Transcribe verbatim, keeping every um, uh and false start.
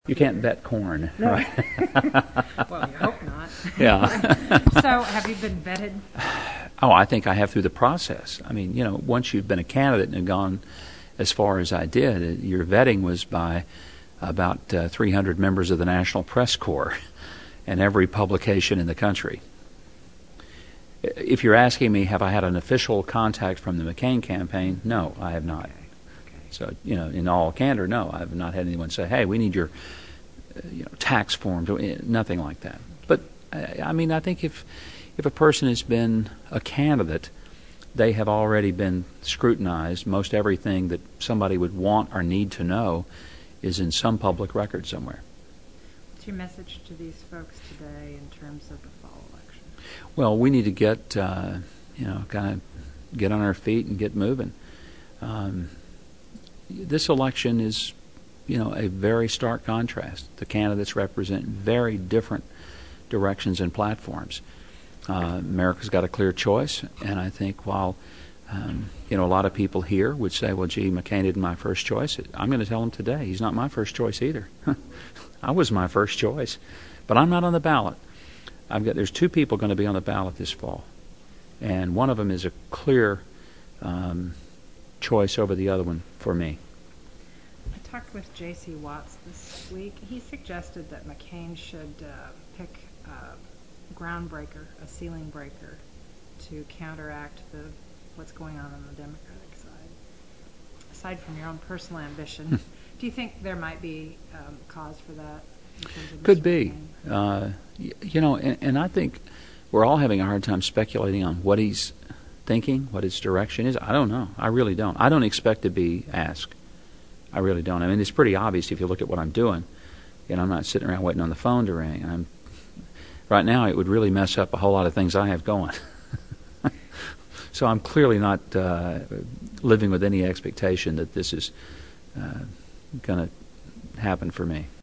You can't bet corn, No. right? Well, you hope not. Yeah. So, have you been vetted? Oh, I think I have through the process. I mean, you know, once you've been a candidate and have gone as far as I did, your vetting was by about uh, three hundred members of the National Press Corps and every publication in the country. If you're asking me, have I had an official contact from the McCain campaign? No, I have not. Okay. Okay. So, you know, in all candor, no, I have not had anyone say, hey, we need your uh, you know, tax forms, nothing like that. But, I, I mean, I think if if a person has been a candidate, they have already been scrutinized. Most everything that somebody would want or need to know is in some public record somewhere. What's your message to these folks today in terms of the fall election? Well, we need to get, uh, you know, kind of get on our feet and get moving. Um, this election is, you know, a very stark contrast. The candidates represent very different directions and platforms. Uh, America's got a clear choice, and I think while, um, you know, a lot of people here would say, well, gee, McCain isn't my first choice, I'm going to tell them today he's not my first choice either. I was my first choice, but I'm not on the ballot. I've got, there's two people going to be on the ballot this fall, and one of them is a clear um, choice over the other one for me. I talked with J C Watts this week. He suggested that McCain should uh, pick a groundbreaker, a ceiling breaker, to counteract the what's going on on the Democratic side. Aside from your own personal ambition, do you think there might be um, cause for that? In terms of Could Mister be. McCain? Uh, y- you know, and, and I think we're all having a hard time speculating on what he's thinking, what his direction is. I don't know. I really don't. I don't expect to be asked. I really don't. I mean, it's pretty obvious if you look at what I'm doing. You know, I'm not sitting around waiting on the phone to ring. I'm right now. It would really mess up a whole lot of things I have going. So I'm clearly not uh, living with any expectation that this is uh, going to happen for me.